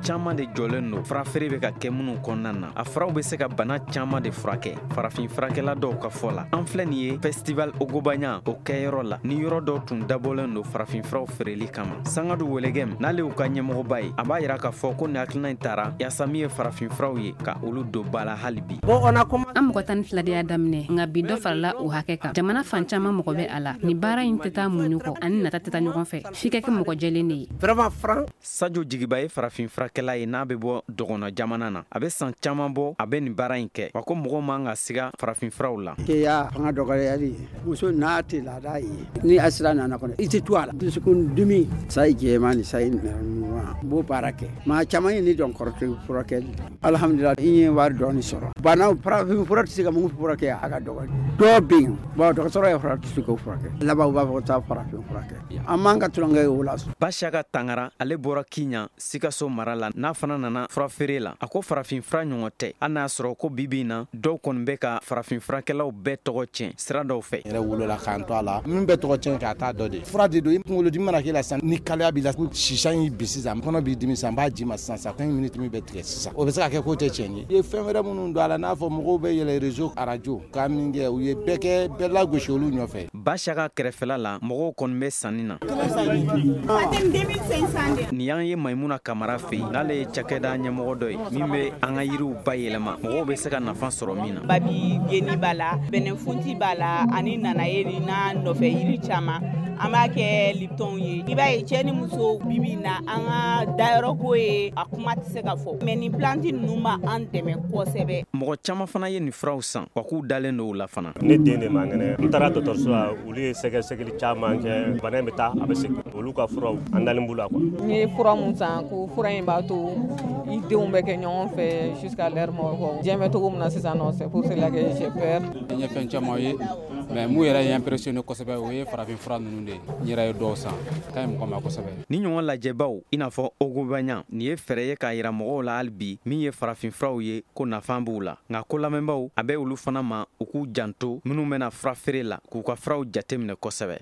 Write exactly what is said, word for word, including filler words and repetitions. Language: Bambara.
caman de jɔlen no farafeere bɛ ka kɛ minnu kɔnɔna na a furaw bɛ se ka bana caman de furakɛ farafin furakɛla dɔw ka fɔ la an filɛ nin ye festival Ogobaɲa o kɛyɔrɔ la ni yɔrɔ dɔw tun dabɔlen do farafin furaw feereli kama Sangadu Welegem n'ale y'u ka ɲɛmɔgɔba ye a b'a yira k'a fɔ ko nin hakilina in taara yaasa min ye farafin furaw ye ka olu don ba la hali bi an mɔgɔ tan ni fila de y'a daminɛ nka bi dɔ farala o hakɛ kan jamana fan caman mɔgɔ bɛ a la ni baara in tɛ taa muɲu kɔ ani nata tɛ taa ɲɔgɔn fɛ f'i ka kɛ mɔgɔ jɛlen de ye Sajo Jigiba ye farafin furakɛla ye n'a bɛ bɔ dɔgɔnɔ jamana na a bɛ san caman bɔ a bɛ nin baara in kɛ wa ko mɔgɔw man ka siga farafin furaw la keya fanga dɔgɔyali muso n'a tɛ laada ye ni asira nana kɔnɔ i tɛ to a la dusukun dimi sayi jɛman ni sayi nɛrɛmugan n b'o baara kɛ maa caman ye ni dɔn kɔrɔtɛ furakɛli alhamdulillah i ye wari dɔɔni sɔrɔ bana farafin fura tɛ se ka mun furakɛ a ka dɔgɔ dɔw bɛ yen bon dɔgɔtɔrɔ ye fura tɛ se k'o furakɛ laban u b'a fɔ ko taa farafin furakɛ an man ka tulonkɛ o la Basiaka Tangara ale bɔra Kiɲa Sikaso mara la n'a fana nana fura feere la a ko farafin fura ɲɔgɔn tɛ hali n'a sɔrɔ ko bibi in na dɔw kɔni bɛ ka farafin furakɛlaw bɛɛ tɔgɔ tiɲɛ sira dɔw fɛ yɛrɛ wolola k'an to a la min bɛ tɔgɔ tiɲɛ k'a taa dɔ de fura de don i kunkolodimi mana k'i la sisan ni kalaya b'i la sisan y'i bi sisan kɔnɔ b'i dimi sisan n b'a ji ma sisan sisan quinze minutes min bɛ tigɛ sisan o bɛ se ka kɛ k'o tɛ tiɲɛ ye i ye fɛn wɛrɛ minnu don a la n'a fɔ mɔgɔw bɛ yɛlɛ réseau arajo k'a min kɛ u ye bɛɛ kɛ bɛɛ lagosi olu ɲɔfɛ Basiaka kɛrɛfɛla la mɔgɔw kɔni bɛ sanni na nin y'an ye Maimuna Kamara fɛ yen n'ale ye cakɛda ɲɛmɔgɔ dɔ ye min bɛ an ka yiriw bayɛlɛma mɔgɔw bɛ se ka nafa sɔrɔ min na babi geni b'a la bɛnɛfunti b'a la ani nanayeri n'a nɔfɛ yiri caman an b'a kɛ lipton ye i b'a ye cɛ ni muso bibi na an ka dayɔrɔ ko ye a kuma tɛ se ka fɔ mɛ nin planti ninnu b'a an dɛmɛ kosɛbɛ mɔgɔ caman fana ye nin furaw san wa k'u dalen don u la fana ne den de man kɛnɛ n taara dɔgɔtɔrɔso la olu ye sɛgɛsɛgɛli caman kɛ bana in bɛ taa a bɛ segin olu ka furaw an dalen b'u la quoi n ye fura mun san ko fura in b'a to i denw bɛ kɛ ɲɔgɔn fɛ jusqu'à leur mort diɲɛ bɛ cogo min na sisan nɔ c'est pour cela que j'ai peur n ye fɛn caman ye mais mun yɛrɛ ye impressionné kosɛbɛ o ye farafin fura ninnu de ye n yɛrɛ ye dɔw san ka ɲi mɔgɔ ma kosɛbɛ ni ɲɔgɔn lajɛbaw i n'a fɔ Ogobaɲa nin ye fɛɛrɛ ye k'a yira mɔgɔw la hali bi min ye farafin furaw ye ko nafan b'u la nka ko lamɛnbaw a bɛ olu fana ma u k'u janto minnu bɛna fura feere la k'u ka furaw jateminɛ kosɛbɛ